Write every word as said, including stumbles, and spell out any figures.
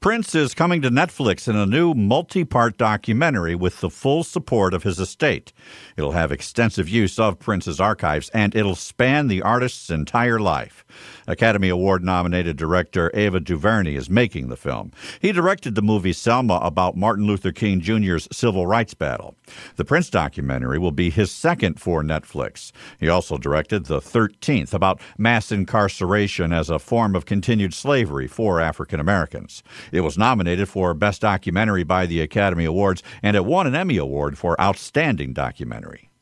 Prince is coming to Netflix in a new multi-part documentary with the full support of his estate. It'll have extensive use of Prince's archives, and it'll span the artist's entire life. Academy Award-nominated director Ava DuVernay is making the film. He directed the movie Selma about Martin Luther King Junior's civil rights battle. The Prince documentary will be his second for Netflix. He also directed The thirteenth, about mass incarceration as a form of continued slavery for African Americans. It was nominated for Best Documentary by the Academy Awards, and it won an Emmy Award for Outstanding Documentary.